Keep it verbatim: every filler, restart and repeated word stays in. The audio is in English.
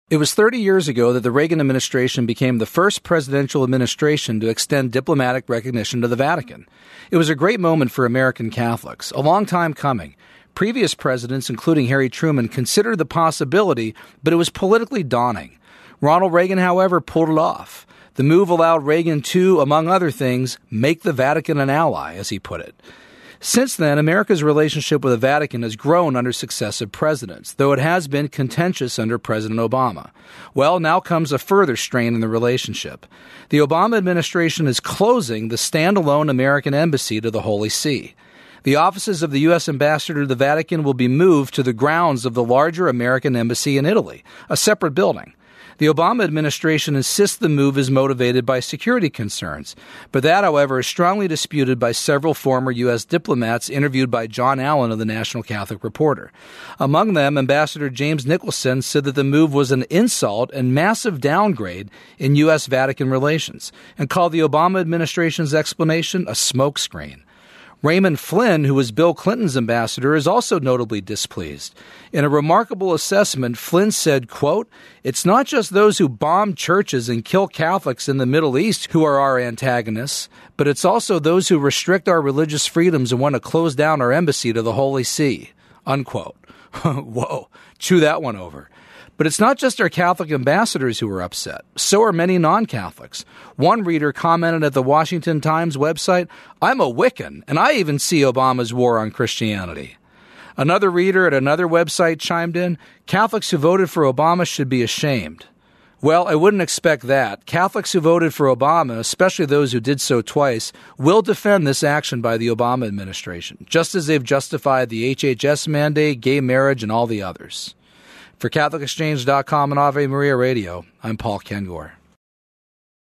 It was thirty years ago that the Reagan administration became the first presidential administration to extend diplomatic recognition to the Vatican. It was a great moment for American Catholics, a long time coming. Previous presidents, including Harry Truman, considered the possibility, but it was politically daunting. Ronald Reagan, however, pulled it off. The move allowed Reagan to, among other things, make the Vatican an ally, as he put it. Since then, America's relationship with the Vatican has grown under successive presidents, though it has been contentious under President Obama. Well, now comes a further strain in the relationship. The Obama administration is closing the standalone American embassy to the Holy See. The offices of the U S ambassador to the Vatican will be moved to the grounds of the larger American embassy in Italy, a separate building. The Obama administration insists the move is motivated by security concerns, but that, however, is strongly disputed by several former U S diplomats interviewed by John Allen of the National Catholic Reporter. Among them, Ambassador James Nicholson said that the move was an insult and massive downgrade in U S Vatican relations, and called the Obama administration's explanation a smokescreen. Raymond Flynn, who was Bill Clinton's ambassador, is also notably displeased. In a remarkable assessment, Flynn said, quote, "It's not just those who bomb churches and kill Catholics in the Middle East who are our antagonists, but it's also those who restrict our religious freedoms and want to close down our embassy to the Holy See." Unquote. Whoa, chew that one over. But it's not just our Catholic ambassadors who are upset. So are many non-Catholics. One reader commented at the Washington Times website, "I'm a Wiccan, and I even see Obama's war on Christianity." Another reader at another website chimed in, "Catholics who voted for Obama should be ashamed." Well, I wouldn't expect that. Catholics who voted for Obama, especially those who did so twice, will defend this action by the Obama administration, just as they've justified the H H S mandate, gay marriage, and all the others. For Catholic Exchange dot com and Ave Maria Radio, I'm Paul Kengor.